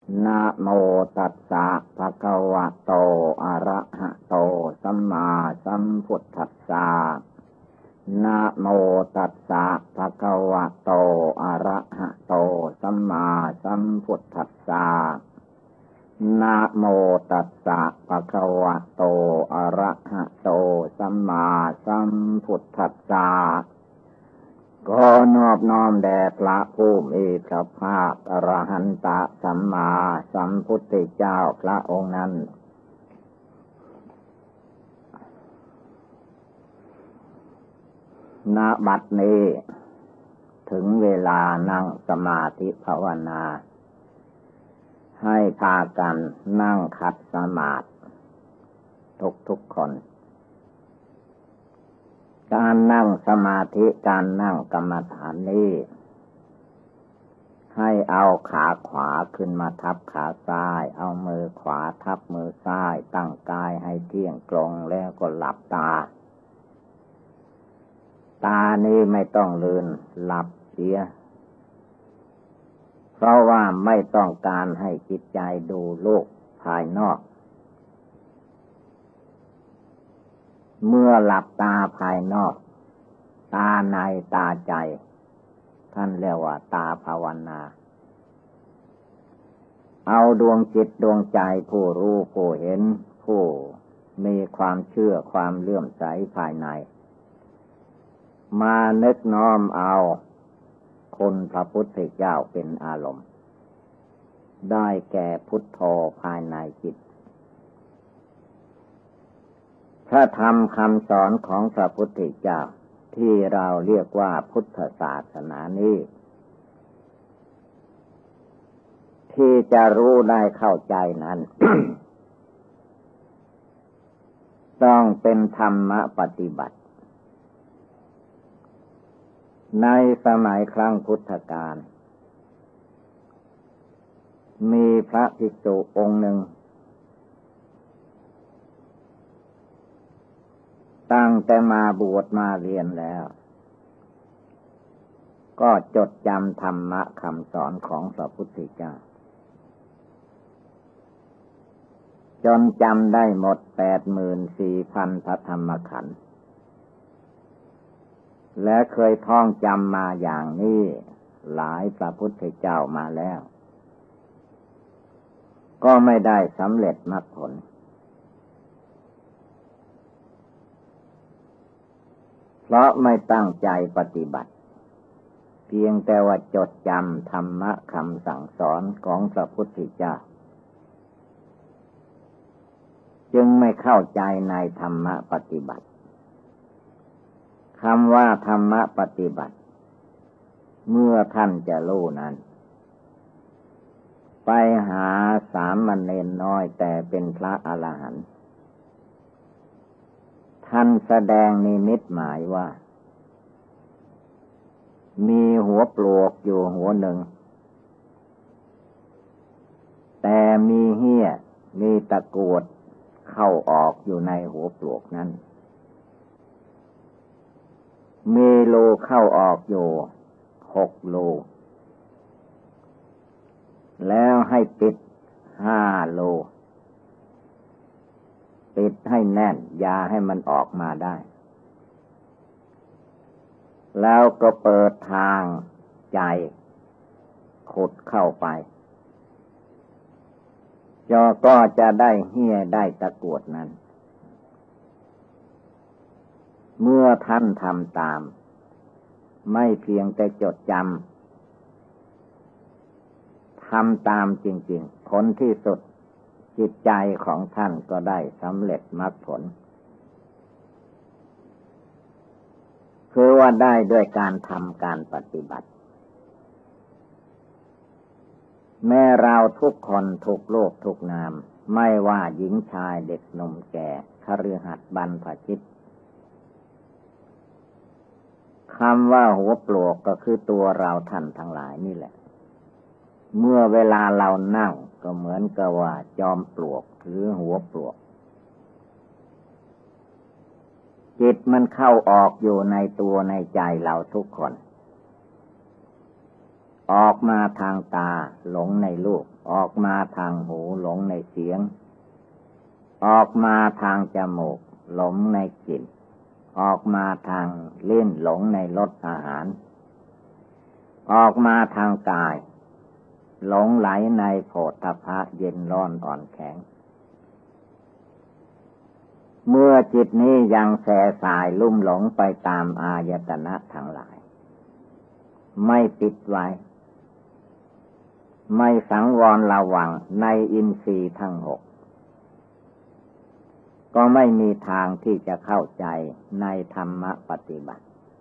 นะโมตัสสะภะคะวะโตอะระหะโตสัมมาสัมพุทธัสสะนะโมตัสสะภะคะวะโตอะระหะโตสัมมาสัมพุทธัสสะนะโมตัสสะภะคะวะโตอะระหะโตสัมมาสัมพุทธัสสะขอนอบน้อมแด่พระผู้มีพระภาคอรหันตสัมมาสัมพุทธเจ้าพระองค์นั้นณ บัดนี้ถึงเวลานั่งสมาธิภาวนาให้พากันนั่งขัดสมาธิทุกคนการนั่งสมาธิการนั่งกรรมฐานนี้ให้เอาขาขวาขึ้นมาทับขาซ้ายเอามือขวาทับมือซ้ายตั้งกายให้เที่ยงตรงแล้วก็หลับตานี้ไม่ต้องลืมหลับเสียเพราะว่าไม่ต้องการให้จิตใจดูโลกภายนอกเมื่อหลับตาภายนอกตาในตาใจท่านเรียกว่าตาภาวนาเอาดวงจิตดวงใจผู้รู้ผู้เห็นผู้มีความเชื่อความเลื่อมใสภายในมานึกน้อมเอาคุณพระพุทธเจ้าเป็นอารมณ์ได้แก่พุทโธภายในจิตพระธรรมคำสอนของพระพุทธเจ้าที่เราเรียกว่าพุทธศาสนานี้ที่จะรู้ได้เข้าใจนั้น ต้องเป็นธรรมปฏิบัติในสมัยครั้งพุทธกาลมีพระภิกษุองค์หนึ่งตั้งแต่มาบวชมาเรียนแล้วก็จดจำธรรมะคำสอนของพระพุทธเจ้าจนจำได้หมด 84,000 พระธรรมขันธ์และเคยท่องจำมาอย่างนี้หลายพระพุทธเจ้ามาแล้วก็ไม่ได้สำเร็จมรรคผลเพราะไม่ตั้งใจปฏิบัติเพียงแต่ว่าจดจำธรรมะคำสั่งสอนของพระพุทธเจ้าจึงไม่เข้าใจในธรรมะปฏิบัติคำว่าธรรมะปฏิบัติเมื่อท่านจะรู้นั้นไปหาสามเณรน้อยแต่เป็นพระอรหันต์ท่านแสดงนิมิตหมายว่ามีหัวปลวกอยู่หัวหนึ่งแต่มีเหี้ยมีตะกรวดเข้าออกอยู่ในหัวปลวกนั้นมีรูเข้าออกอยู่6 รูแล้วให้ปิด5 รูปิดให้แน่นอย่าให้มันออกมาได้แล้วก็เปิดทางใจขุดเข้าไปก็จะได้เหี้ยได้ตะกรวดนั้นเมื่อท่านทำตามไม่เพียงแต่จดจำทำตามจริงๆผลที่สุดจิตใจของท่านก็ได้สำเร็จมรรคผลคือว่าได้ด้วยการทำการปฏิบัติแม้เราทุกคนทุกโลกทุกนามไม่ว่าหญิงชายเด็กหนุ่มแก่คฤหัสถ์บรรพชิตคำว่าหัวปลวกก็คือตัวเราท่านทั้งหลายนี่แหละเมื่อเวลาเรานั่งก็เหมือนกับว่าจอมปลวกหรือหัวปลวกจิตมันเข้าออกอยู่ในตัวในใจเราทุกคนออกมาทางตาหลงในรูปออกมาทางหูหลงในเสียงออกมาทางจมูกหลงในกลิ่นออกมาทางลิ้นหลงในรสอาหารออกมาทางกายหลงไหลในโผฏฐัพพะเย็นร้อนอ่อนแข็งเมื่อจิตนี้ยังแสสายลุ่มหลงไปตามอายตนะทั้งหลายไม่ปิดไว้ไม่สังวรระวังในอินทรีย์ทั้งหกก็ไม่มีทางที่จะเข้าใจในธรรมะปฏิบัติ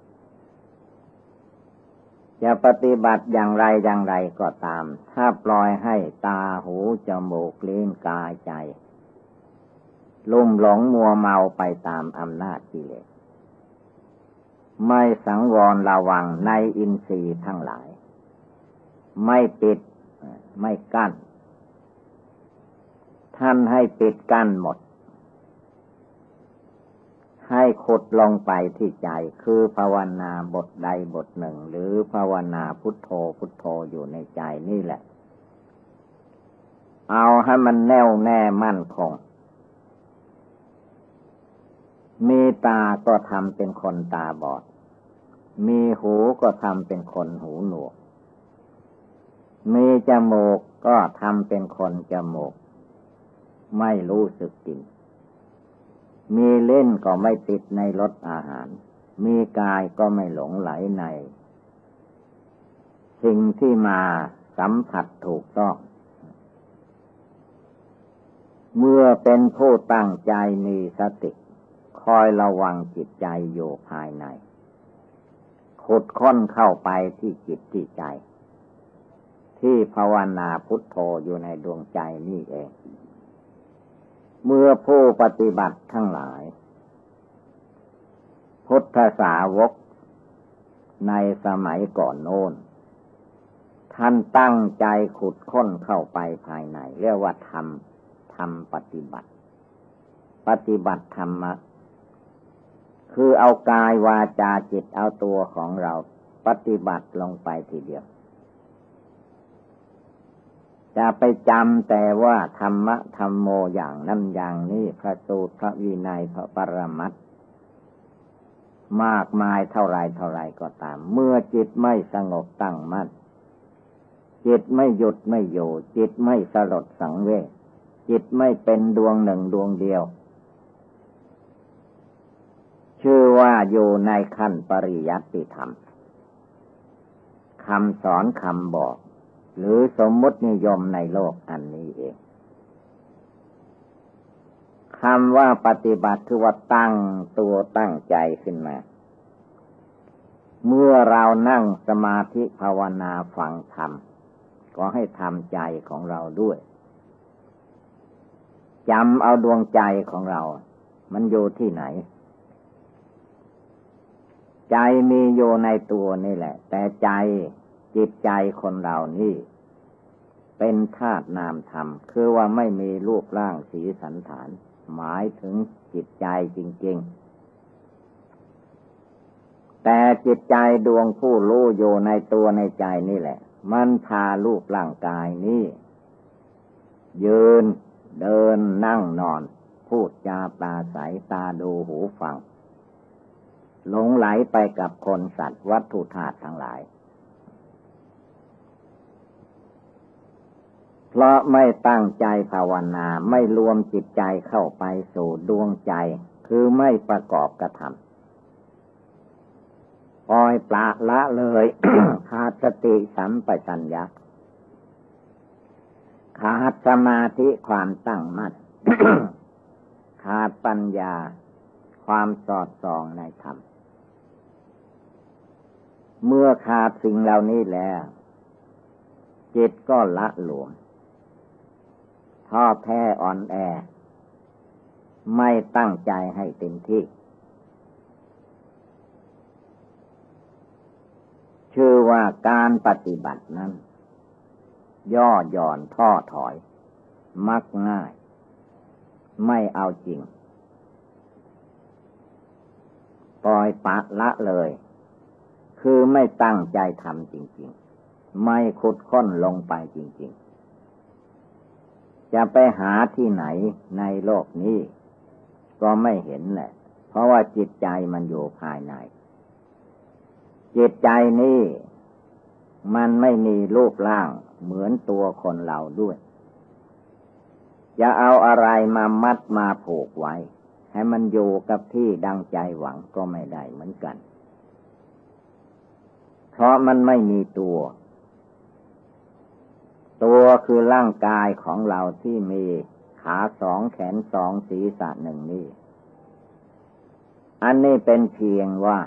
จะปฏิบัติอย่างไรอย่างไรก็ตามถ้าปล่อยให้ตาหูจมูกลิ้นกายใจลุ่มหลงมัวเมาไปตามอำนาจกิเลสไม่สังวรระวังในอินทรีย์ทั้งหลายไม่ปิดไม่กั้นท่านให้ปิดกั้นหมดให้ขุดลงไปที่ใจคือภาวนาบทใดบทหนึ่งหรือภาวนาพุทโธพุทโธอยู่ในใจนี่แหละเอาให้มันแน่วแน่มั่นคงมีตาก็ทำเป็นคนตาบอดมีหูก็ทำเป็นคนหูหนวกมีจมูกก็ทำเป็นคนจมูกไม่รู้สึกกลิ่นมีเล่นก็ไม่ติดในรสอาหารมีกายก็ไม่หลงไหลในสิ่งที่มาสัมผัสถูกต้องเมื่อเป็นผู้ตั้งใจมีสติคอยระวังจิตใจอยู่ภายในขุดค้นเข้าไปที่จิตที่ใจที่ภาวนาพุทโธอยู่ในดวงใจนี่เองเมื่อผู้ปฏิบัติทั้งหลายพุทธสาวกในสมัยก่อนโน้นท่านตั้งใจขุดค้นเข้าไปภายในเรียกว่าธรรมปฏิบัติธรรมะคือเอากายวาจาจิตเอาตัวของเราปฏิบัติลงไปทีเดียวจะไปจำแต่ว่าธรรมะธรรมโมอย่างนั้นอย่างนี้พระสูตรพระวินัยพระปรมัตถ์มากมายเท่าไรก็ตามเมื่อจิตไม่สงบตั้งมั่นจิตไม่หยุดไม่อยู่จิตไม่สลดสังเวชจิตไม่เป็นดวงหนึ่งดวงเดียวชื่อว่าอยู่ในขั้นปริยัติธรรมคำสอนคำบอกหรือสมมุตินิยมในโลกอันนี้เองคำว่าปฏิบัติคือว่าตั้งตัวตั้งใจขึ้นมาเมื่อเรานั่งสมาธิภาวนาฟังธรรมก็ให้ทำใจของเราด้วยจำเอาดวงใจของเรามันอยู่ที่ไหนใจมีอยู่ในตัวนี่แหละแต่ใจจิตใจคนเรานี่เป็นธาตุนามธรรมคือว่าไม่มีรูปร่างสีสันฐานหมายถึงจิตใจจริงๆแต่จิตใจดวงผู้รู้อยู่ในตัวในใจนี่แหละมันพารูปร่างกายนี้ยืนเดินนั่งนอนพูดจาปราศัยตาดูหูฟังหลงไหลไปกับคนสัตว์วัตถุธาตุทั้งหลายเพราะไม่ตั้งใจภาวนาไม่รวมจิตใจเข้าไปสู่ดวงใจคือไม่ประกอบกระทำปล่อยปละละเลย ขาดสติสัมปชัญญะขาดสมาธิความตั้งมั่น ขาดปัญญาความสอดส่องในธรรมเมื่อขาดสิ่งเหล่านี้แล้วจิตก็ละหลวมท้อแท้อ่อนแอไม่ตั้งใจให้เต็มที่ชื่อว่าการปฏิบัตินั้นย่อหย่อนท้อถอยมักง่ายไม่เอาจริงปล่อยปละละเลยคือไม่ตั้งใจทำจริงไม่ขุดค้นลงไปจริงๆจะไปหาที่ไหนในโลกนี้ก็ไม่เห็นแหละเพราะว่าจิตใจมันอยู่ภายในจิตใจนี้มันไม่มีรูปร่างเหมือนตัวคนเราด้วยจะเอาอะไรมามัดมาผูกไว้ให้มันอยู่กับที่ดังใจหวังก็ไม่ได้เหมือนกันเพราะมันไม่มีตัวคือร่างกายของเราที่มีขาสองแขนสองศีรษะหนึ่งนี้อันนี้เป็นเพียงว่า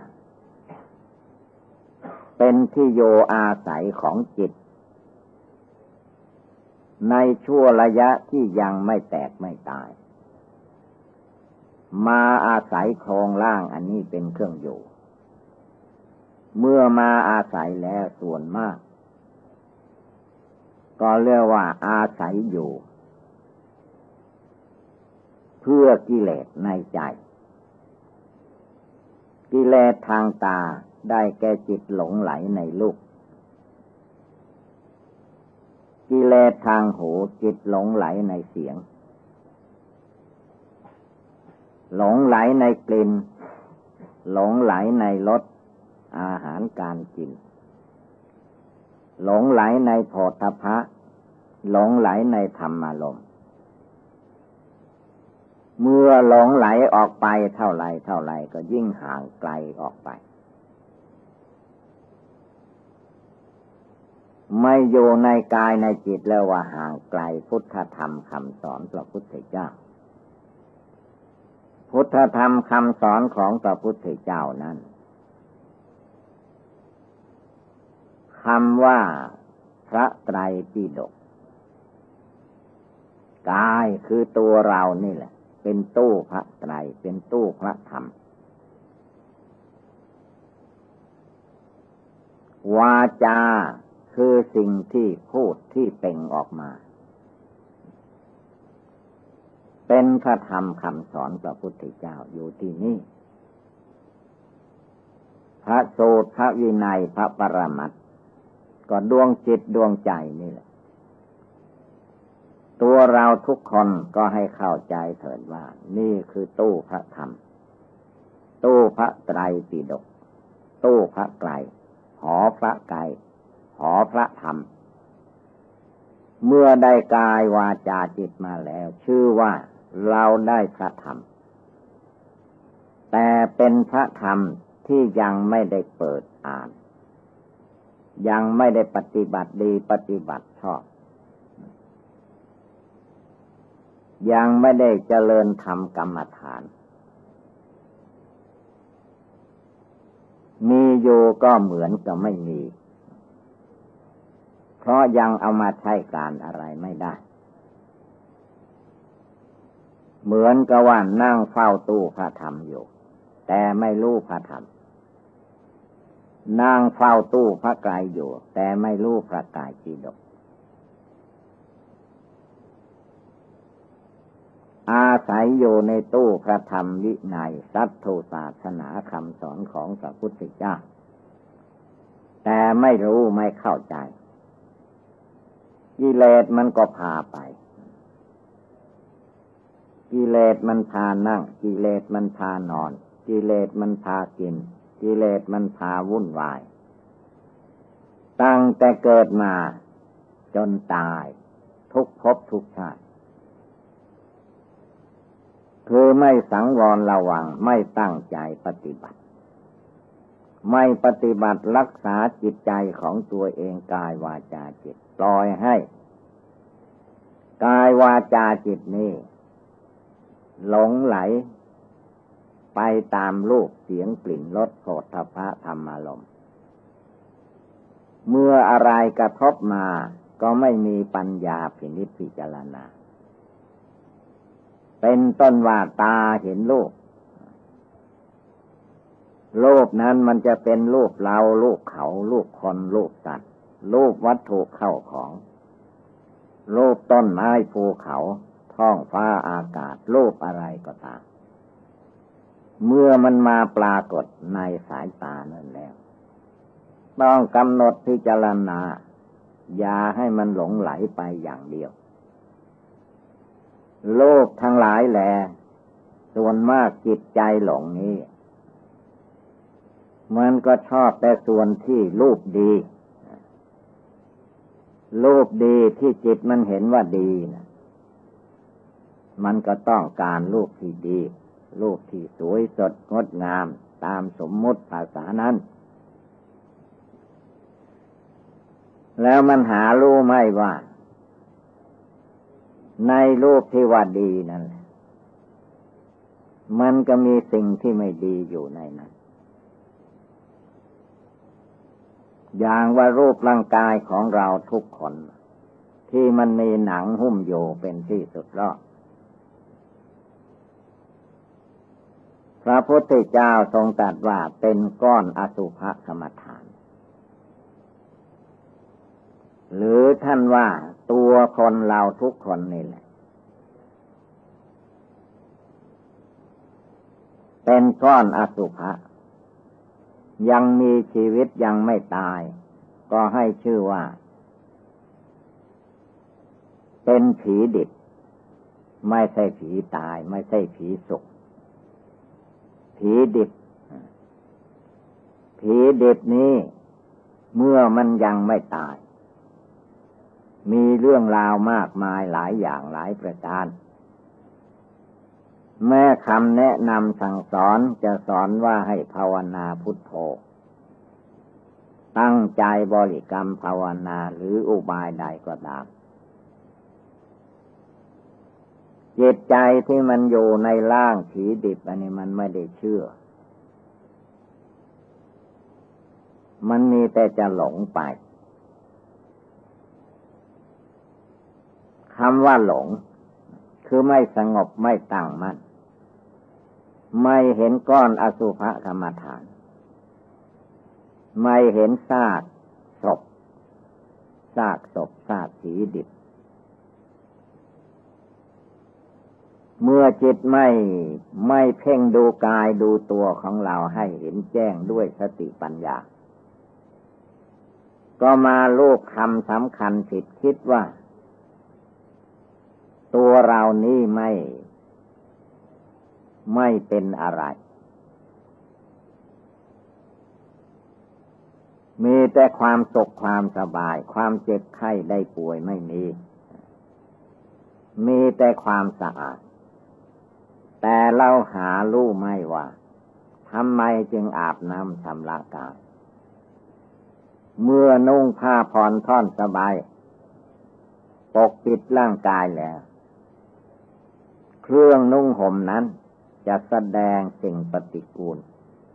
เป็นที่โยอาศัยของจิตในชั่วระยะที่ยังไม่แตกไม่ตายมาอาศัยโครงร่างอันนี้เป็นเครื่องอยู่เมื่อมาอาศัยแล้วส่วนมากก็เรียกว่าอาศัยอยู่เพื่อกิเลสในใจกิเลสทางตาได้แก่จิตหลงไหลในรูปกิเลสทางหูจิตหลงไหลในเสียงหลงไหลในกลิ่นหลงไหลในรสอาหารการกินหลงไหลในโผฏฐัพพะหลงไหลในธรรมารมณ์เมื่อหลงไหลออกไปเท่าไรก็ยิ่งห่างไกลออกไปไม่อยู่ในกายในจิตแล้วว่าห่างไกลพุทธธรรมคำสอนพระพุทธเจ้าพุทธธรรมคำสอนของพระพุทธเจ้านั้นคำว่าพระไตรปิฎกกายคือตัวเรานี่แหละเป็นตู้พระไตรเป็นตู้พระธรรมวาจาคือสิ่งที่พูดที่เปล่งออกมาเป็นพระธรรมคำสอนพระพุทธเจ้าอยู่ที่นี่พระสูตรพระวินัยพระปรมัตถ์ก็ดวงจิตดวงใจนี่แหละตัวเราทุกคนก็ให้เข้าใจเถิดว่านี่คือตู้พระธรรมตู้พระไตรปิฎกตู้พระไตรหอพระไตรหอพระธรรมเมื่อได้กายวาจาจิตมาแล้วชื่อว่าเราได้พระธรรมแต่เป็นพระธรรมที่ยังไม่ได้เปิดอ่านยังไม่ได้ปฏิบัติดีปฏิบัติชอบยังไม่ได้เจริญธรรมกรรมฐานมีอยู่ก็เหมือนกับไม่มีเพราะยังเอามาใช้การอะไรไม่ได้เหมือนกับว่านั่งเฝ้าตู้พระธรรมอยู่แต่ไม่รู้พระธรรมนั่งเฝ้าตู้พระไตรอยู่แต่ไม่รู้พระไตรปิฎกอาศัยอยู่ในตู้พระธรรมวินัยสัทธศาสนาคำสอนของพระพุทธเจ้าแต่ไม่รู้ไม่เข้าใจกิเลสมันก็พาไปกิเลสมันพานั่งกิเลสมันพานอนกิเลสมันพากินกิเลสมันพาวุ่นวายตั้งแต่เกิดมาจนตายทุกภพทุกชาติคือไม่สังวรระวังไม่ตั้งใจปฏิบัติไม่ปฏิบัติรักษาจิตใจของตัวเองกายวาจาจิตปล่อยให้กายวาจาจิตนี้หลงไหลไปตามรูปเสียงกลิ่นรสโผฏฐัพพะธรรมารมณ์เมื่ออะไรกระทบมาก็ไม่มีปัญญาพินิจพิจารณาเป็นต้นว่าตาเห็นรูปรูปนั้นมันจะเป็นรูปเรารูปเขารูปคนรูปสัตว์รูปวัตถุเข้าของรูปต้นไม้ภูเขาท้องฟ้าอากาศรูปอะไรก็ตามเมื่อมันมาปรากฏในสายตานั่นแล้วต้องกำหนดพิจารณาอย่าให้มันหลงไหลไปอย่างเดียวโลกทั้งหลายแหละส่วนมากจิตใจหลงนี้มันก็ชอบแต่ส่วนที่รูปดีรูปดีที่จิตมันเห็นว่าดีนะมันก็ต้องการรูปที่ดีรูปที่สวยสดงดงามตามสมมุติภาษานั้นแล้วมันหารู้ไหมว่าในรูปที่ว่าดีนั่นแหละมันก็มีสิ่งที่ไม่ดีอยู่ในนั้นอย่างว่ารูปร่างกายของเราทุกคนที่มันมีหนังหุ้มอยู่เป็นที่สุดรอดพระพุทธเจ้าทรงตรัสว่าเป็นก้อนอสุภกรรมฐานหรือท่านว่าตัวคนเราทุกคนนี่แหละเป็นก้อนอสุภะยังมีชีวิตยังไม่ตายก็ให้ชื่อว่าเป็นผีดิบไม่ใช่ผีตายไม่ใช่ผีสุขผีดิบผีดิบนี้เมื่อมันยังไม่ตายมีเรื่องราวมากมายหลายอย่างหลายประการแม่คำแนะนำสั่งสอนจะสอนว่าให้ภาวนาพุทโธตั้งใจบริกรรมภาวนาหรืออุบายใดก็ตามจิตใจที่มันอยู่ในร่างผีดิบอันนี้มันไม่ได้เชื่อมันมีแต่จะหลงไปคำว่าหลงคือไม่สงบไม่ตั้งมั่นไม่เห็นก้อนอสุภกรรมฐานไม่เห็นซากศพซากผีดิบเมื่อจิตไม่เพ่งดูกายดูตัวของเราให้เห็นแจ้งด้วยสติปัญญาก็มาลูกคำสำคัญผิดคิดว่าตัวเรานี่ไม่เป็นอะไรมีแต่ความสุขความสบายความเจ็บไข้ได้ป่วยไม่มีแต่ความสะอาดแต่เราหารู้ไม่ว่าทำไมจึงอาบน้ำชำระกายเมื่อนุ่งผ้าผ่อนท่อนสบายปกปิดร่างกายแล้วเครื่องนุ่งห่มนั้นจะแสดงสิ่งปฏิกูล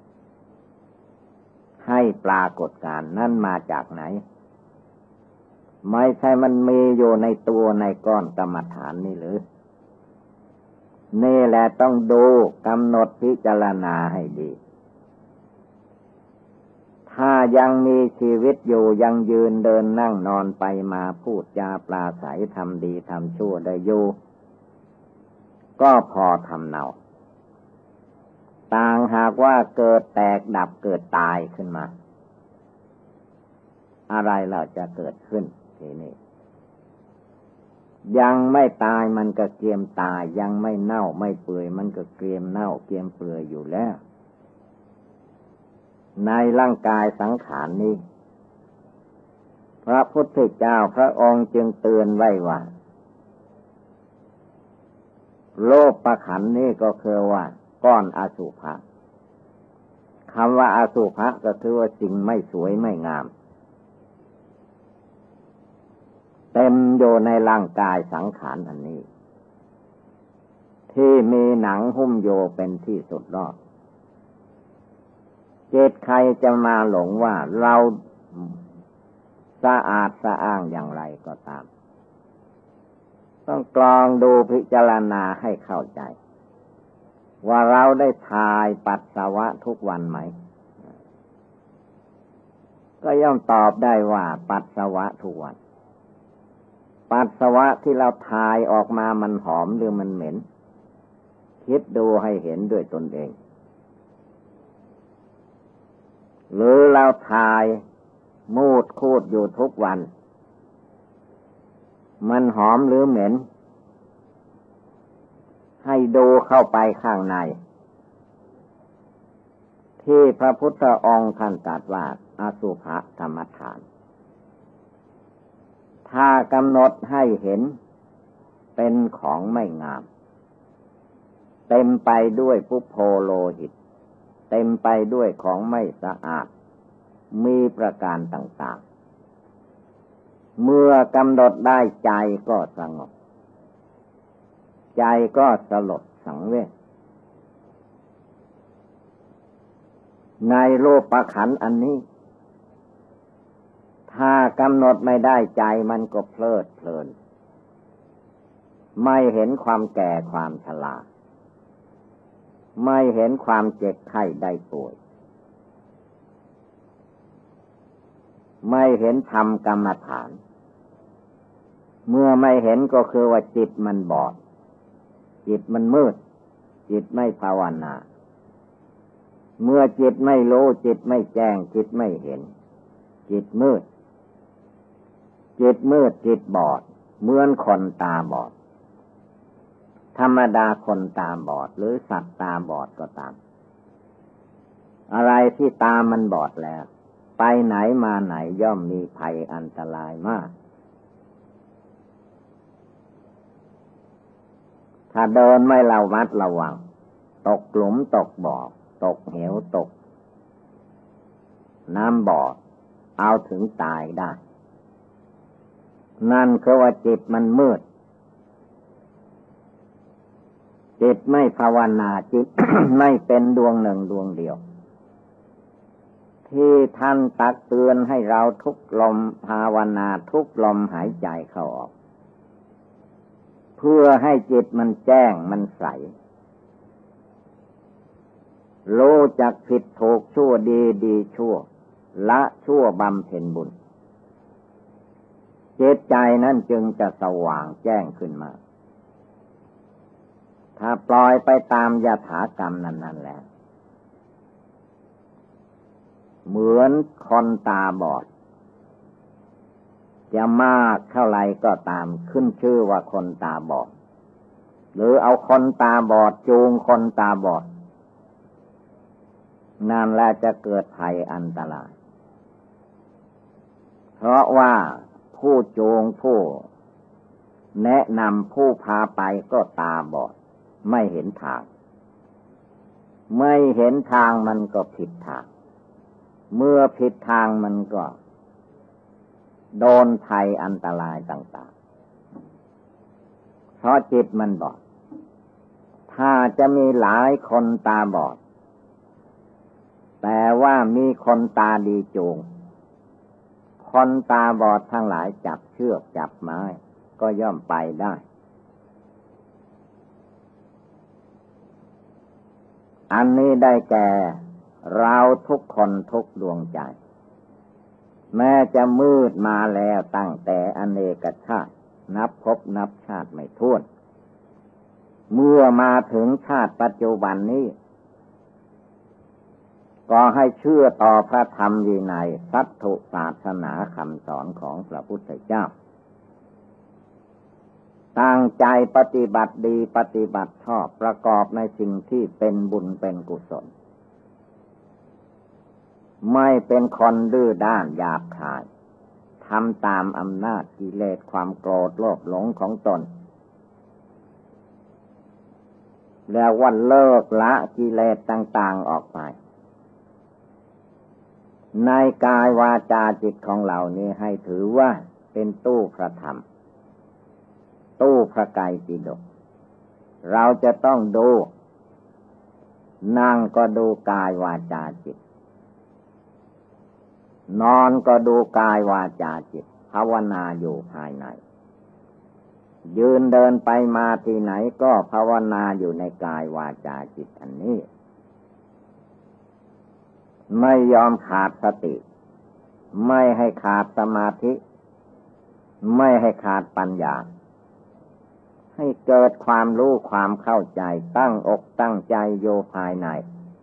ให้ปรากฏการนั่นมาจากไหนไม่ใช่มันมีอยู่ในตัวในก้อนกรรมฐานนี่หรือนี่แหละต้องดูกำหนดพิจารณาให้ดีถ้ายังมีชีวิตอยู่ยังยืนเดินนั่งนอนไปมาพูดจาปราศัยทำดีทำชั่วได้อยู่ก็พอทำเนาต่างหากว่าเกิดแตกดับเกิดตายขึ้นมาอะไรเราจะเกิดขึ้นทีนี้ยังไม่ตายมันก็เกรียมตายยังไม่เน่าไม่เปื่อยมันก็เกรียมเน่าเกรียมเปื่อยอยู่แล้วในร่างกายสังขารนี้พระพุทธเจ้าพระองค์จึงเตือนไว้ว่าโลภขันธ์นี้ก็คือว่าก้อนอสุภะคำว่าอสุภะก็คือว่าสิ่งไม่สวยไม่งามเต็มอยู่ในร่างกายสังขารอันนี้ที่มีหนังหุ้มโยเป็นที่สุดรอดจิตใครจะมาหลงว่าเราสะอาดสะอ้างอย่างไรก็ตามต้องกรองดูพิจารณาให้เข้าใจว่าเราได้ถ่ายปัสสาวะทุกวันไหมก็ย่อมตอบได้ว่าปัสสาวะทุกวันปัสสาวะที่เราถ่ายออกมามันหอมหรือมันเหม็นคิดดูให้เห็นด้วยตนเองหรือเราถ่ายมูดคูดอยู่ทุกวันมันหอมหรือเหม็นให้ดูเข้าไปข้างในที่พระพุทธองค์ท่านตรัสว่าอสุภกรรมฐานถ้ากำหนดให้เห็นเป็นของไม่งามเต็มไปด้วยปุพโพโลหิตเต็มไปด้วยของไม่สะอาดมีประการต่างๆเมื่อกำหนดได้ใจก็สงบใจก็สลดสังเวชในรูปขันธ์อันนี้ถ้ากำหนดไม่ได้ใจมันก็เพลิดเพลินไม่เห็นความแก่ความชราไม่เห็นความเจ็บไข้ได้ป่วยไม่เห็นธรรมกรรมฐานเมื่อไม่เห็นก็คือว่าจิตมันบอดจิตมันมืดจิตไม่ภาวนาเมื่อจิตไม่รู้จิตไม่แจ้งจิตไม่เห็นจิตมืดจิตมืดจิตบอดเหมือนคนตาบอดธรรมดาคนตาบอดหรือสัตว์ตาบอดก็ตามอะไรที่ตามันบอดแล้วไปไหนมาไหนย่อมมีภัยอันตรายมากถ้าเดินไม่ระมัดระวังตกหลุมตกบ่อตกเหวตกน้ำบ่อเอาถึงตายได้นั่นคือว่าจิตมันมืดจิตไม่ภาวนาจิต ไม่เป็นดวงหนึ่งดวงเดียวที่ท่านตักเตือนให้เราทุกลมภาวนาทุกลมหายใจเข้าออกเพื่อให้จิตมันแจ้งมันใสรู้จักผิดถูกชั่วดีดีชั่วละชั่วบำเพ็ญบุญจิตใจนั้นจึงจะสว่างแจ้งขึ้นมาถ้าปล่อยไปตามยถากรรมนั้นๆแล้วเหมือนคนตาบอดจะมากเท่าไรก็ตามขึ้นชื่อว่าคนตาบอดหรือเอาคนตาบอดจูงคนตาบอดนั่นแหละจะเกิดภัยอันตรายเพราะว่าผู้จูงผู้แนะนำผู้พาไปก็ตาบอดไม่เห็นทางไม่เห็นทางมันก็ผิดทางเมื่อผิดทางมันก็โดนภัยอันตรายต่างๆเพราะจิตมันบอดถ้าจะมีหลายคนตาบอดแต่ว่ามีคนตาดีจูงคนตาบอดทั้งหลายจับเชือกจับไม้ก็ย่อมไปได้อันนี้ได้แก่เราทุกคนทุกดวงใจแม้จะมืดมาแล้วตั้งแต่อเนกชาตินับพบนับชาติไม่ถ้วนเมื่อมาถึงชาติปัจจุบันนี้ก็ให้เชื่อต่อพระธรรมวินัยสัทธุศาสนาคำสอนของพระพุทธเจ้าตั้งใจปฏิบัติดีปฏิบัติชอบประกอบในสิ่งที่เป็นบุญเป็นกุศลไม่เป็นคนดื้อด้านหยาบคายทำตามอำนาจกิเลสความโกรธโลภหลงของตนแล้ววันเลิกละกิเลสต่างๆออกไปในกายวาจาจิตของเรานี้ให้ถือว่าเป็นตู้พระธรรมตู้พระไตรปิฎกเราจะต้องดูนั่งก็ดูกายวาจาจิตนอนก็ดูกายวาจาจิตภาวนาอยู่ภายในยืนเดินไปมาที่ไหนก็ภาวนาอยู่ในกายวาจาจิตอันนี้ไม่ยอมขาดสติไม่ให้ขาดสมาธิไม่ให้ขาดปัญญาให้เกิดความรู้ความเข้าใจตั้งอกตั้งใจโยภายใน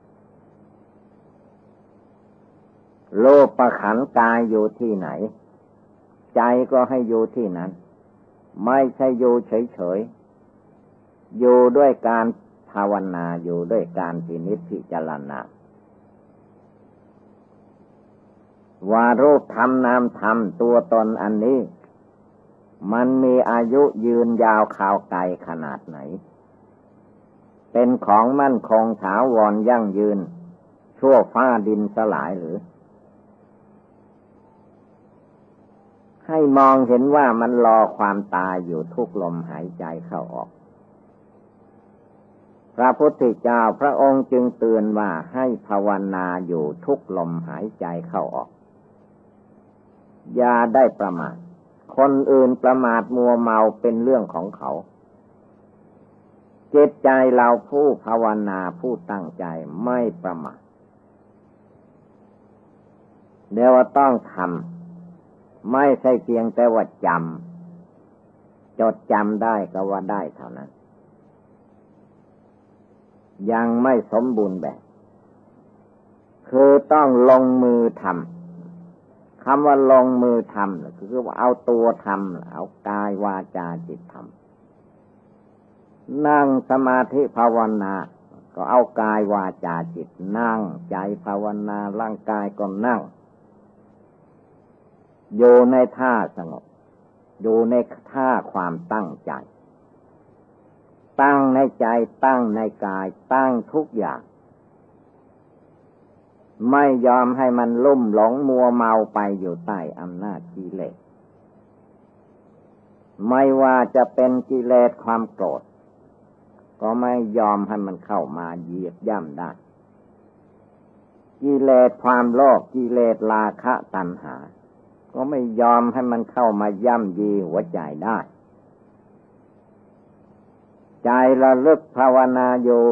โลภขันธ์กายอยู่ที่ไหนใจก็ให้อยู่ที่นั้นไม่ใช่อยู่เฉยๆอยู่ด้วยการภาวนาอยู่ด้วยการพินิจพิจารณาว่ารูปธรรมนามธรรมตัวตนอันนี้มันมีอายุยืนยาวข่าวไกลขนาดไหนเป็นของมั่นคงถาวรยั่งยืนชั่วฟ้าดินสลายหรือให้มองเห็นว่ามันรอความตายอยู่ทุกลมหายใจเข้าออกพระพุทธเจ้าพระองค์จึงเตือนว่าให้ภาวนาอยู่ทุกลมหายใจเข้าออกอย่าได้ประมาทคนอื่นประมาทมัวเมาเป็นเรื่องของเขาจิตใจเราผู้ภาวนาผู้ตั้งใจไม่ประมาทเดี๋ยวว่าต้องทำไม่ใช่เพียงแต่ว่าจำจดจำได้ก็ว่าได้เท่านั้นยังไม่สมบูรณ์แบบคือต้องลงมือทำคำว่าลงมือทำคือว่าเอาตัวทำเอากายวาจาจิตทำนั่งสมาธิภาวนาก็เอากายวาจาจิตนั่งใจภาวนาร่างกายก็นั่งอยู่ในท่าสงบอยู่ในท่าความตั้งใจตั้งในใจตั้งในกายตั้งทุกอย่างไม่ยอมให้มันลุ่มหลงมัวเมาไปอยู่ใต้อำนาจกิเลสไม่ว่าจะเป็นกิเลสความโกรธก็ไม่ยอมให้มันเข้ามาเหยียบย่ำได้กิเลสความโลภกิเลสราคะตัณหาก็ไม่ยอมให้มันเข้ามาย่ำยีหัวใจได้ใจระลึกภาวนาอยู่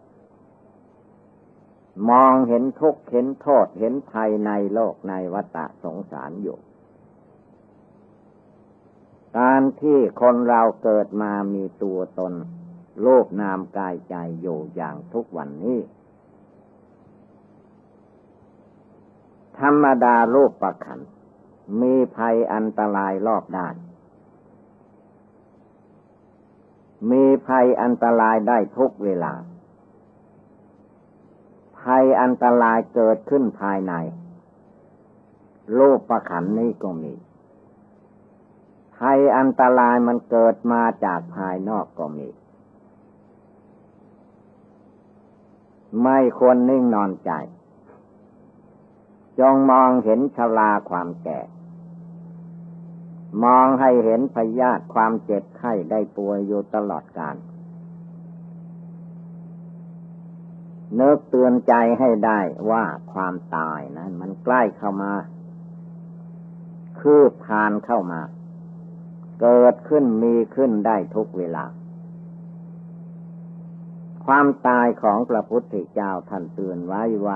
มองเห็นทุกข์เห็นโทษเห็นภัยในโลกในวัฏสงสารอยู่การที่คนเราเกิดมามีตัวตนรูปนามกายใจอยู่อย่างทุกวันนี้ธรรมดารูปประขันธ์มีภัยอันตรายรอบด้านมีภัยอันตรายได้ทุกเวลาภัยอันตรายเกิดขึ้นภายในรูปประขันธ์นี้ก็มีภัยอันตรายมันเกิดมาจากภายนอกก็มีไม่ควรนิ่งนอนใจจงมองเห็นชราความแก่มองให้เห็นพยาธิความเจ็บไข้ได้ป่วยอยู่ตลอดกาลนึกเตือนใจให้ได้ว่าความตายนั้นมันใกล้เข้ามาคืบคลานเข้ามาเกิดขึ้นมีขึ้นได้ทุกเวลาความตายของพระพุทธเจ้าท่านเตือนไว้ว่า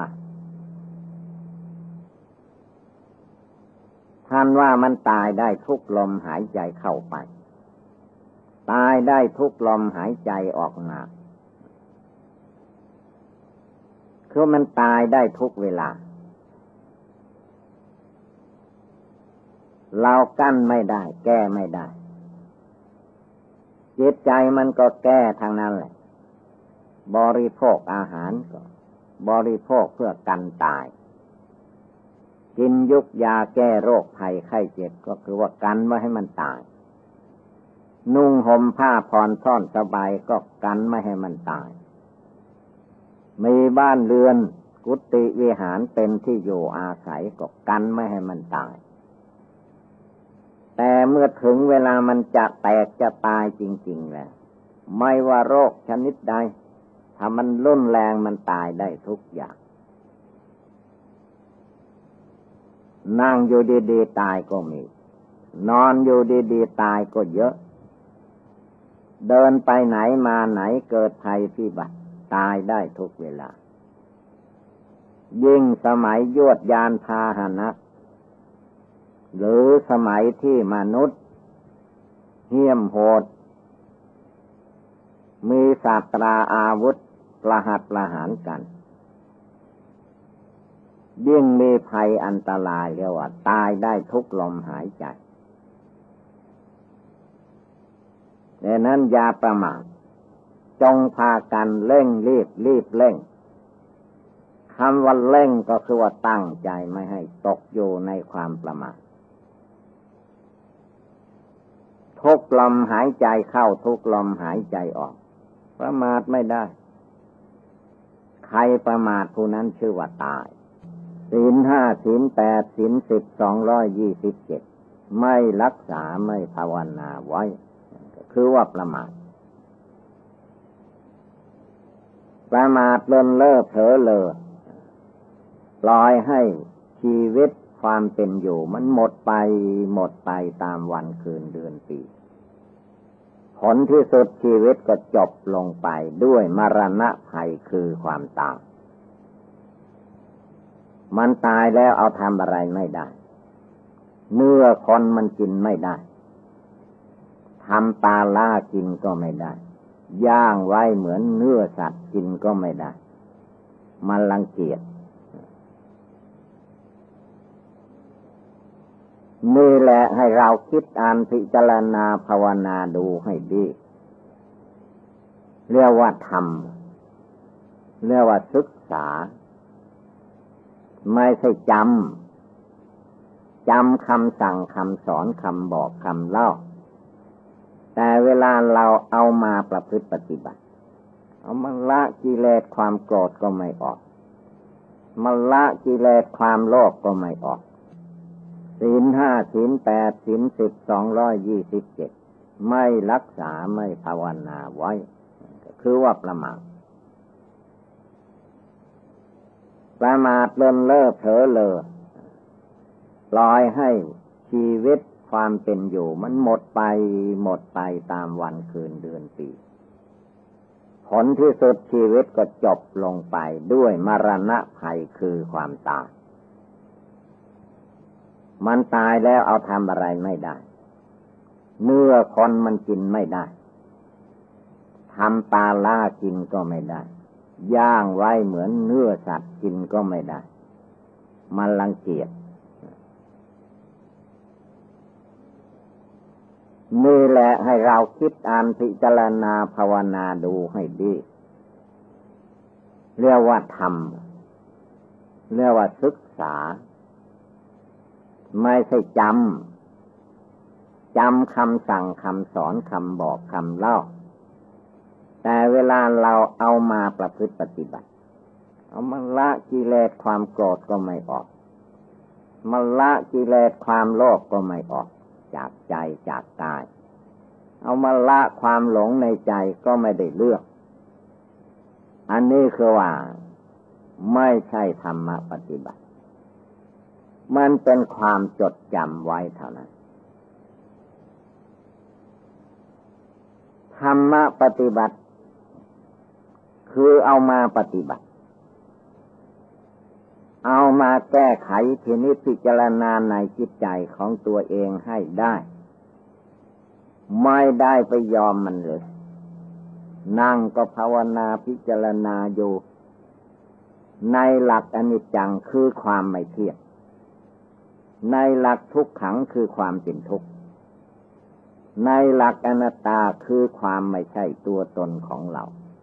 ท่านว่ามันตายได้ทุกลมหายใจเข้าไปตายได้ทุกลมหายใจออกมาคือมันตายได้ทุกเวลาเรากั้นไม่ได้แก้ไม่ได้จิตใจมันก็แก้ทางนั้นแหละบริโภคอาหารก็บริโภคเพื่อกันตายกินยุกยาแก้โรคภัยไข้เจ็บก็คือว่ากันไม่ให้มันตายนุ่งห่มผ้าผ่อนซ่อนสบายก็กันไม่ให้มันตายมีบ้านเรือนกุฏิวิหารเป็นที่อยู่อาศัยก็กันไม่ให้มันตายแต่เมื่อถึงเวลามันจะแตกจะตายจริงๆแล้วไม่ว่าโรคชนิดใดถ้ามันรุนแรงมันตายได้ทุกอย่างนั่งอยู่ดีๆตายก็มีนอนอยู่ดีๆตายก็เยอะเดินไปไหนมาไหนเกิดภัยพิบัติตายได้ทุกเวลายิ่งสมัยยวดยานพาหนะหรือสมัยที่มนุษย์เหี้ยมโหดมีศาสตราอาวุธประหัตประหารกันยิ่งมีภัยอันตรายเรียกว่าตายได้ทุกลมหายใจดังนั้นอย่าประมาทจงพากันเร่งรีบเร่งคำว่าเร่งก็คือว่าตั้งใจไม่ให้ตกอยู่ในความประมาททุกลมหายใจเข้าทุกลมหายใจออกประมาทไม่ได้ใครประมาทผู้นั้นชื่อว่าตายศีลห้าศีลแปดศีล10 227ไม่รักษาไม่ภาวนาไว้คือว่าประมาทเลินเล่อเผลอเลอปล่อยให้ชีวิตความเป็นอยู่มันหมดไปตามวันคืนเดือนปีผลที่สุดชีวิตก็จบลงไปด้วยมรณะภัยคือความตายมันตายแล้วเอาทำอะไรไม่ได้เนื้อคนมันกินไม่ได้ทำปลาล่ากินก็ไม่ได้ย่างไว้เหมือนเนื้อสัตว์กินก็ไม่ได้มันรังเกียจนี่แหละให้เราคิดอ่านพิจารณาภาวนาดูให้ดีเรียกว่าธรรมเรียกว่าศึกษาไม่ใช่จำคำสั่งคำสอนคำบอกคำเล่าแต่เวลาเราเอามาประพฤติปฏิบัติเอามาละกิเลสความโกรธก็ไม่ออกมาละกิเลสความโลภก็ไม่ออกศีลห้าศีลแปดศีล10 227ไม่รักษาไม่ภาวนาไว้คือว่าประมาทเลินเล่อเผลอเลอปล่อยให้ชีวิตความเป็นอยู่มันหมดไปตามวันคืนเดือนปีผลที่สุดชีวิตก็จบลงไปด้วยมรณะภัยคือความตายมันตายแล้วเอาทำอะไรไม่ได้เนื้อคนมันกินไม่ได้ทำปลาล่ากินก็ไม่ได้ย่างไว้เหมือนเนื้อสัตว์กินก็ไม่ได้มันรังเกียจนี่แหละให้เราคิดอ่านพิจารณาภาวนาดูให้ดีเรียกว่าธรรมเรียกว่าศึกษาไม่ใช่จำคำสั่งคำสอนคำบอกคำเล่าแต่เวลาเราเอามาประพฤติปฏิบัติเอามาละกิเลสความโกรธก็ไม่ออกมาละกิเลสความโลภก็ไม่ออกจากใจจากกายเอามาละความหลงในใจก็ไม่ได้เลือกอันนี้คือว่าไม่ใช่ธรรมปฏิบัติมันเป็นความจดจำไว้เท่านั้นธรรมปฏิบัติคือเอามาปฏิบัติเอามาแก้ไขทีนี้พิจารณาในจิตใจของตัวเองให้ได้ไม่ได้ไปยอมมันเลยนั่งก็ภาวนาพิจารณาอยู่ในหลักอนิจจังคือความไม่เที่ยงในหลักทุกขังคือความเป็นทุกข์ในหลักอนัตตาคือความไม่ใช่ตัวตนของเรา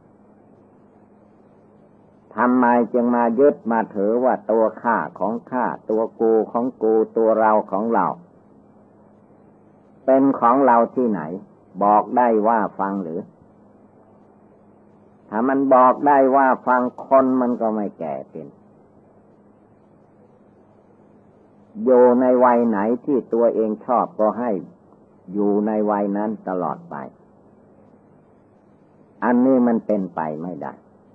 ทำไมจึงมายึดมาถือว่าตัวข้าของข้าตัวกูของกูตัวเราของเราเป็นของเราที่ไหนบอกได้ว่าฟังหรือถ้ามันบอกได้ว่าฟังคนมันก็ไม่แก่เป็นอยู่ในวัยไหนที่ตัวเองชอบก็ให้อยู่ในวัยนั้นตลอดไปอันนี้มันเป็นไปไม่ได้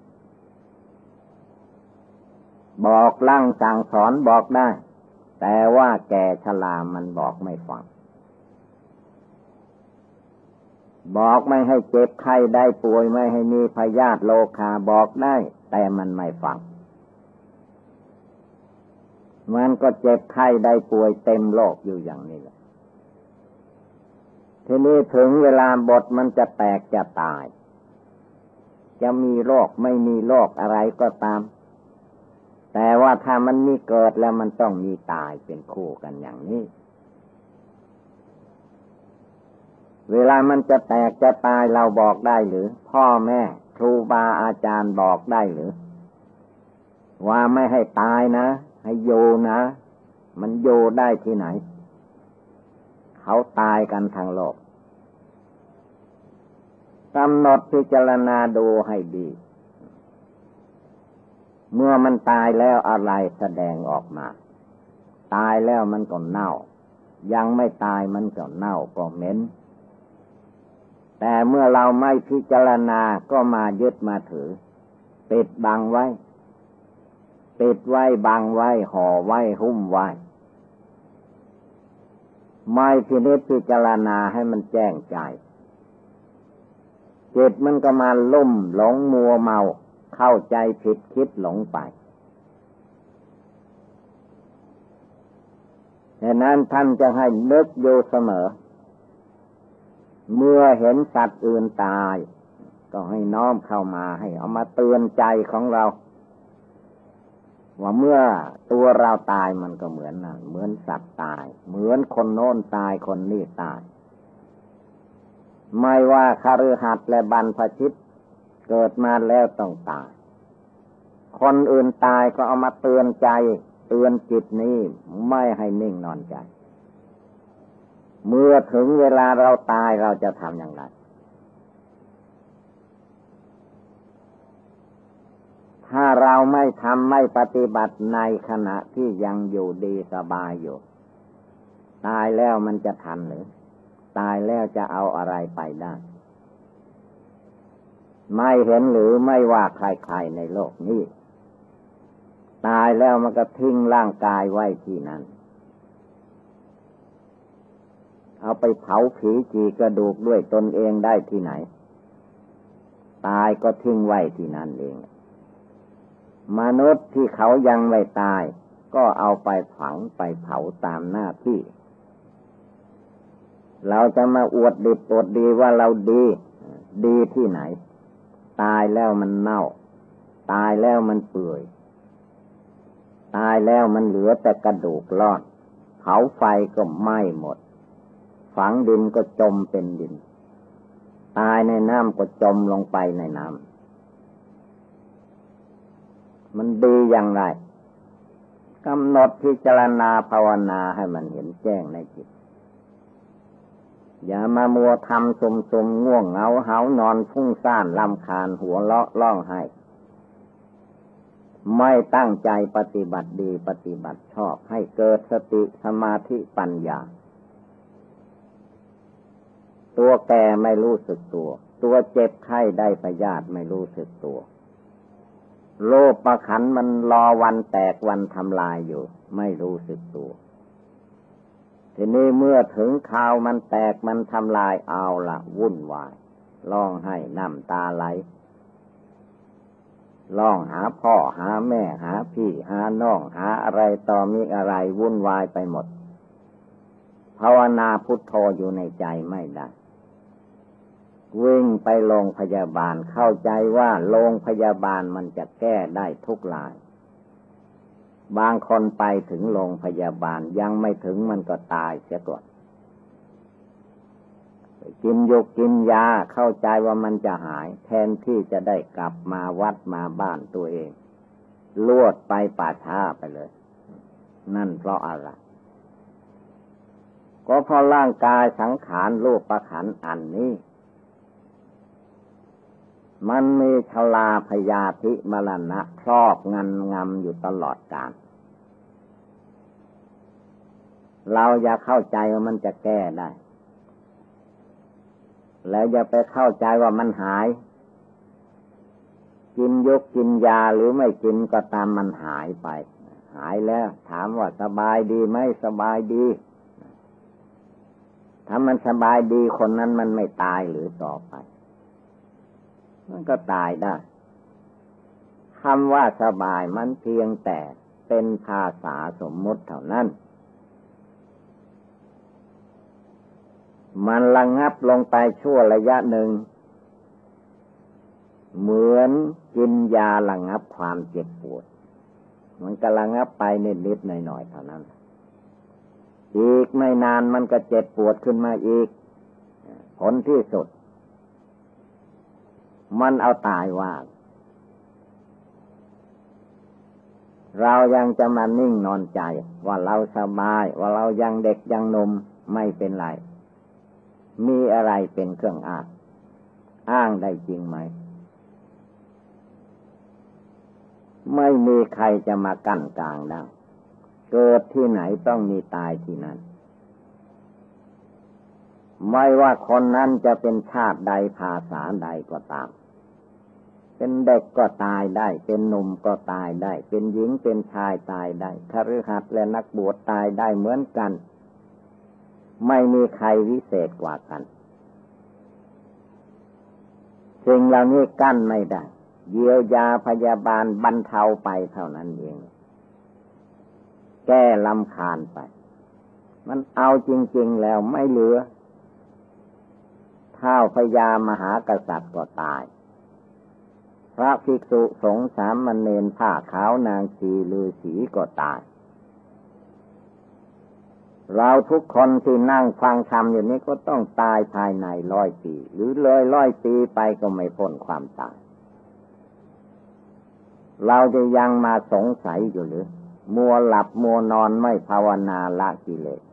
บอกลั่งสั่งสอนบอกได้แต่ว่าแก่ชรามันบอกไม่ฟังบอกไม่ให้เจ็บไข้ได้ป่วยไม่ให้มีพยาธิโรคาบอกได้แต่มันไม่ฟังมันก็เจ็บไข้ได้ป่วยเต็มโลกอยู่อย่างนี้แหละทีนี้ถึงเวลาบทมันจะแตกจะตายจะมีโรคไม่มีโรคอะไรก็ตามแต่ว่าถ้ามันมีเกิดแล้วมันต้องมีตายเป็นคู่กันอย่างนี้เวลามันจะแตกจะตายเราบอกได้หรือพ่อแม่ครูบาอาจารย์บอกได้หรือว่าไม่ให้ตายนะให้อยู่นะมันอยู่ได้ที่ไหนเขาตายกันทั้งโลกกำหนดพิจารณาดูให้ดีเมื่อมันตายแล้วอะไรแสดงออกมาตายแล้วมันก็เน่ายังไม่ตายมันก็เน่าก็เหม็นแต่เมื่อเราไม่พิจารณาก็มายึดมาถือปิดบังไว้ปิดไว้บังไว้ห่อไว้หุ้มไว้ไม่พินิจพิจารณาให้มันแจ้งใจจิตมันก็มาลุ่มหลงมัวเมาเข้าใจผิดคิดหลงไปดังนั้นท่านจะให้นึกอยู่เสมอเมื่อเห็นสัตว์อื่นตายก็ให้น้อมเข้ามาให้เอามาเตือนใจของเราว่าเมื่อตัวเราตายมันก็เหมือนนั่นเหมือนสัตว์ตายเหมือนคนโน้นตายคนนี้ตายไม่ว่าคฤหัสถ์และบรรพชิตเกิดมาแล้วต้องตายคนอื่นตายก็เอามาเตือนใจเตือนจิตนี้ไม่ให้นิ่งนอนใจเมื่อถึงเวลาเราตายเราจะทำอย่างไรถ้าเราไม่ทำไม่ปฏิบัติในขณะที่ยังอยู่ดีสบายอยู่ตายแล้วมันจะทันหรือตายแล้วจะเอาอะไรไปได้ไม่เห็นหรือไม่ว่าใครๆในโลกนี้ตายแล้วมันก็ทิ้งร่างกายไว้ที่นั่นเอาไปเผาผีจีกระดูกด้วยตนเองได้ที่ไหนตายก็ทิ้งไว้ที่นั่นเองมนุษย์ที่เขายังไม่ตายก็เอาไปฝังไปเผาตามหน้าที่เราจะมาอวดดิบอวดดีว่าเราดีที่ไหนตายแล้วมันเน่าตายแล้วมันเปื่อยตายแล้วมันเหลือแต่กระดูกรอดเผาไฟก็ไหม้หมดฝังดินก็จมเป็นดินตายในน้ำก็จมลงไปในน้ำมันดีอย่างไรกำหนดพิจารณาภาวนาให้มันเห็นแจ้งในจิตอย่ามามัวทำสมง่วงเหงาหานอนฟุ้งซ่านรำคาญหัวเราะร้องไห้ไม่ตั้งใจปฏิบัติดีปฏิบัติชอบให้เกิดสติสมาธิปัญญาตัวแก่ไม่รู้สึกตัวเจ็บไข้ได้พยาธิไม่รู้สึกตัวโลภขันธ์มันรอวันแตกวันทำลายอยู่ไม่รู้สึกตัวทีนี้เมื่อถึงคราวมันแตกมันทำลายเอาละวุ่นวายร้องไห้น้ำตาไหลร้องหาพ่อหาแม่หาพี่หาน้องหาอะไรต่อมีอะไรวุ่นวายไปหมดภาวนาพุทโธอยู่ในใจไม่ได้วิ่งไปโรงพยาบาลเข้าใจว่าโรงพยาบาลมันจะแก้ได้ทุกรายบางคนไปถึงโรงพยาบาลยังไม่ถึงมันก็ตายเสียก่อนกินยกกินยาเข้าใจว่ามันจะหายแทนที่จะได้กลับมาวัดมาบ้านตัวเองลวดไปป่าช้าไปเลยนั่นเพราะอะไรก็เพราะร่างกายสังขารรูปขันธ์อันนี้มันมีชราพยาธิมรณะครอบงำอยู่ตลอดกาลเราอย่าเข้าใจว่ามันจะแก้ได้แล้วอย่าไปเข้าใจว่ามันหายกินยกกินยาหรือไม่กินก็ตามมันหายไปหายแล้วถามว่าสบายดีไหมสบายดีถ้ามันสบายดีคนนั้นมันไม่ตายหรือต่อไปมันก็ตายได้คำว่าสบายมันเพียงแต่เป็นภาษาสมมติเท่านั้นมันระงับลงไปชั่วระยะหนึ่งเหมือนกินยาระงับความเจ็บปวดมันก็ระงับไปนิดๆหน่อยๆเท่านั้นอีกไม่นานมันก็เจ็บปวดขึ้นมาอีกผลที่สุดมันเอาตายว่าเรายังจะมานิ่งนอนใจว่าเราสบายว่าเรายังเด็กยังหนุ่มไม่เป็นไรมีอะไรเป็นเครื่องอ้างได้จริงไหมไม่มีใครจะมากั้นกลางได้เกิดที่ไหนต้องมีตายที่นั่นไม่ว่าคนนั้นจะเป็นชาติใดภาษาใดก็ตามเป็นเด็กก็ตายได้เป็นหนุ่มก็ตายได้เป็นหญิงเป็นชายตายได้คฤหัสถ์และนักบวชตายได้เหมือนกันไม่มีใครวิเศษกว่ากันสิ่งเหล่านี้กั้นไม่ได้เยียวยาพยาบาลบรรเทาไปเท่านั้นเองแก้รำคาญไปมันเอาจริงๆแล้วไม่เหลือท้าวพญามหากษัตริย์ก็ตายพระภิกษุสงฆ์สามเณรผ้าขาวนางชีฤาษีก็ตายเราทุกคนที่นั่งฟังธรรมอยู่นี้ก็ต้องตายภายใน100 ปีหรือเลย100 ปีไปก็ไม่พ้นความตายเราจะยังมาสงสัยอยู่หรือมัวหลับมัวนอนไม่ภาวนาละกิเลส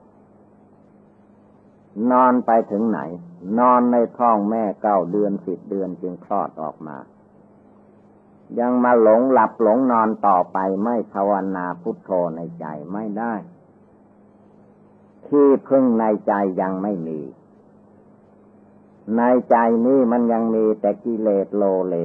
นอนไปถึงไหนนอนในท้องแม่9 เดือน10 เดือนจึงคลอดออกมายังมาหลงหลับหลงนอนต่อไปไม่ภาวนาพุทโธในใจไม่ได้ที่พึ่งในใจยังไม่มีในใจนี้มันยังมีแต่กิเลสโลเล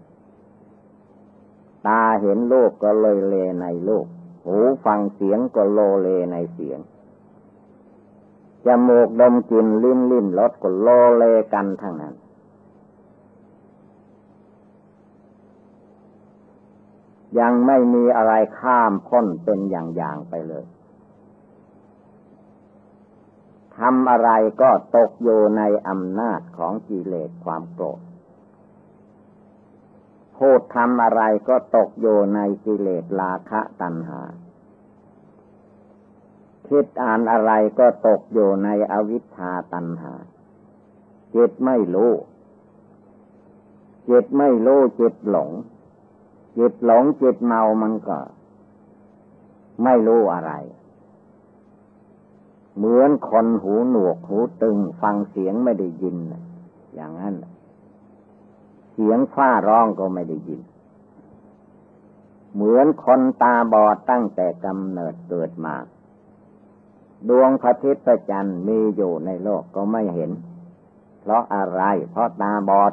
ตาเห็นรูปก็เลยเลในรูปหูฟังเสียงก็โลเลในเสียงจมูกดมกลิ่นลิ้นรสก็โลเลกันทั้งนั้นยังไม่มีอะไรข้ามพ้นเป็นอย่างๆไปเลยทำอะไรก็ตกอยู่ในอำนาจของกิเลสความโกรธพูดทำอะไรก็ตกอยู่ในกิเลสราคะตัณหาคิดอ่านอะไรก็ตกอยู่ในอวิชชาตัณหาจิตไม่รู้จิตหลงจิตหลงจิตเมามันก็ไม่รู้อะไรเหมือนคนหูหนวกหูตึงฟังเสียงไม่ได้ยินอย่างนั้นเสียงฟ้าร้องก็ไม่ได้ยินเหมือนคนตาบอดตั้งแต่กำเนิดเกิดมาดวงพระอาทิตย์พระจันทร์มีอยู่ในโลกก็ไม่เห็นเพราะอะไรเพราะตาบอด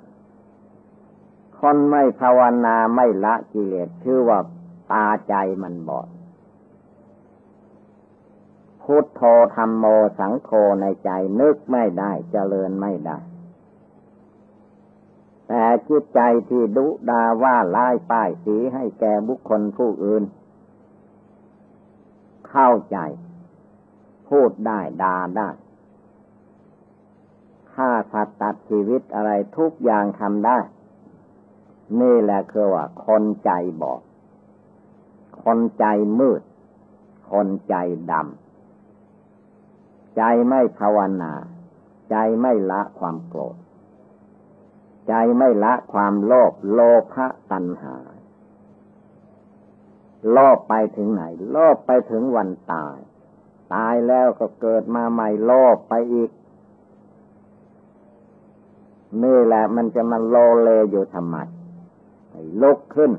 คนไม่ภาวนาไม่ละกิเลสชื่อว่าตาใจมันบอดพุทโธธัมโมสังโฆในใจนึกไม่ได้เจริญไม่ได้แต่จิตใจที่ดุดาว่าร้ายป้ายสีให้แก่บุคคลผู้อื่นเข้าใจพูดได้ด่าได้ฆ่าสัตว์ตัดชีวิตอะไรทุกอย่างทำได้นี่แหละคือว่าคนใจบอดคนใจมืดคนใจดำใจไม่ภาวนาใจไม่ละความโกรธใจไม่ละความโลภโลภะตัณหาโลภไปถึงไหนโลภไปถึงวันตายตายแล้วก็เกิดมาใหม่โลภไปอีกนี่แหละมันจะมาโลเลอยู่ทำไมให้ลุกขึ้น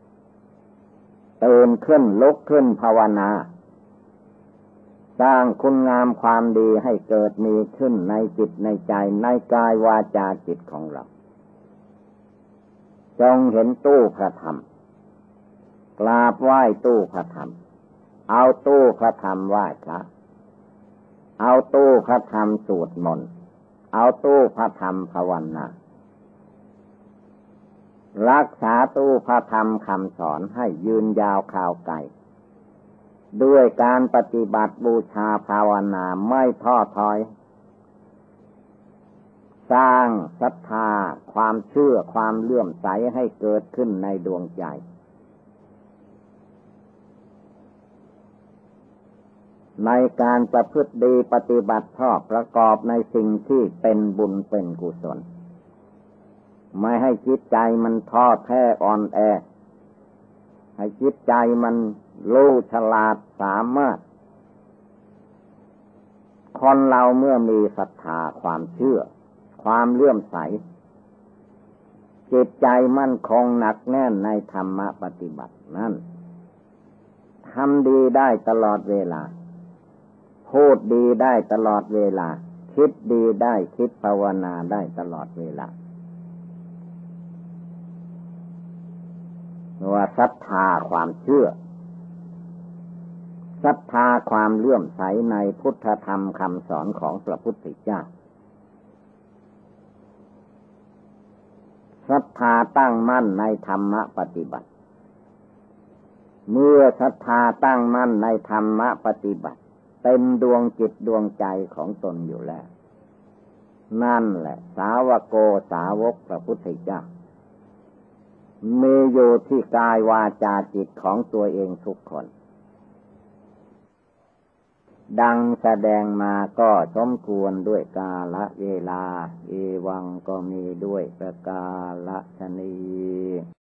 ตื่นขึ้นลุกขึ้นภาวนาสร้างคุณงามความดีให้เกิดมีขึ้นในจิตในใจในกายวาจาจิตของเราจงเห็นตู้พระธรรมกราบไหว้ตู้พระธรรมเอาตู้พระธรรมไหว้พระเอาตู้พระธรรมสวดมนต์เอาตู้พระธรรมภาวนารักษาตู้พระธรรมคำสอนให้ยืนยาวข่าวไกลด้วยการปฏิบัติบูชาภาวนาไม่ท้อถอยสร้างศรัทธาความเชื่อความเลื่อมใสให้เกิดขึ้นในดวงใจในการประพฤติดีปฏิบัติชอบประกอบในสิ่งที่เป็นบุญเป็นกุศลไม่ให้จิตใจมันท้อแท้อ่อนแอให้จิตใจมันรู้ฉลาดสามารถคนเราเมื่อมีศรัทธาความเชื่อความเลื่อมใสจิตใจมั่นคงหนักแน่นในธรรมปฏิบัตินั้นทำดีได้ตลอดเวลาพูดดีได้ตลอดเวลาคิดดีได้คิดภาวนาได้ตลอดเวลาว่าศรัทธาความเชื่อศรัทธาความเลื่อมใสในพุทธธรรมคำสอนของพระพุทธเจ้าศรัทธาตั้งมั่นในธรรมปฏิบัติเมื่อศรัทธาตั้งมั่นในธรรมปฏิบัติเต็มดวงจิตดวงใจของตนอยู่แล้วนั่นแหละสาวโกสาวกพระพุทธเจ้ามีอยู่ที่กายวาจาจิตของตัวเองทุกคนดังแสดงมาก็สมควรด้วยกาลเวลาเอวังก็มีด้วยประกาศฉะนี้